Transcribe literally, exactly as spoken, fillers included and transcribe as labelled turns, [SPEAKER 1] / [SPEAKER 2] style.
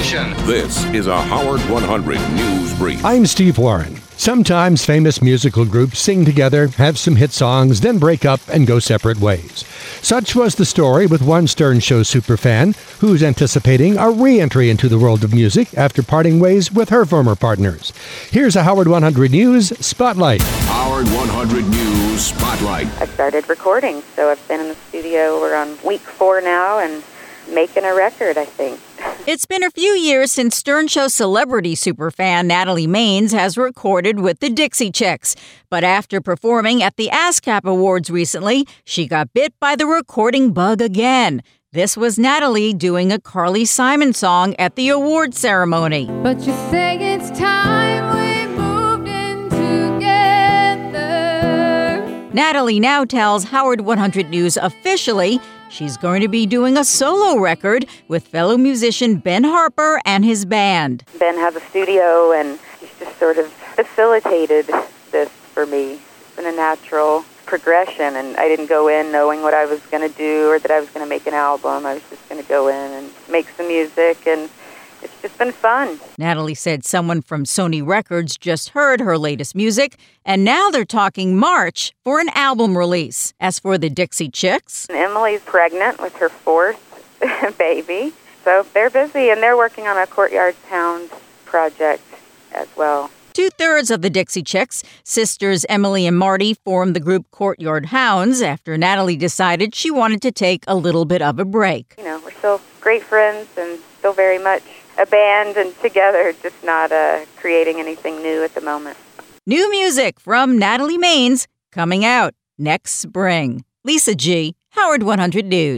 [SPEAKER 1] station.
[SPEAKER 2] This is a Howard one hundred News Brief.
[SPEAKER 3] I'm Steve Warren. Sometimes famous musical groups sing together, have some hit songs, then break up and go separate ways. Such was the story with one Stern Show superfan who's anticipating a re-entry into the world of music after parting ways with her former partners. Here's a Howard one hundred News Spotlight.
[SPEAKER 2] Howard one hundred News Spotlight.
[SPEAKER 4] I started recording, so I've been in the studio. We're on week four now and making a record, I think.
[SPEAKER 5] It's been a few years since Stern Show celebrity superfan Natalie Maines has recorded with the Dixie Chicks. But after performing at the ASCAP Awards recently, she got bit by the recording bug again. This was Natalie doing a Carly Simon song at the award ceremony.
[SPEAKER 6] But you say it's time we moved in together.
[SPEAKER 5] Natalie now tells Howard one hundred News officially she's going to be doing a solo record with fellow musician Ben Harper and his band.
[SPEAKER 4] Ben has a studio, and he's just sort of facilitated this for me. It's been a natural progression, and I didn't go in knowing what I was going to do or that I was going to make an album. I was just going to go in and make some music, and it's just been fun.
[SPEAKER 5] Natalie said someone from Sony Records just heard her latest music, and now they're talking March for an album release. As for the Dixie Chicks,
[SPEAKER 4] Emily's pregnant with her fourth baby, so they're busy, and they're working on a Courtyard Sound project as well.
[SPEAKER 5] Two-thirds of the Dixie Chicks, sisters Emily and Marty, formed the group Courtyard Hounds after Natalie decided she wanted to take a little bit of a break.
[SPEAKER 4] You know, we're still great friends and still very much a band and together, just not uh, creating anything new at the moment.
[SPEAKER 5] New music from Natalie Maines coming out next spring. Lisa G., Howard one hundred News.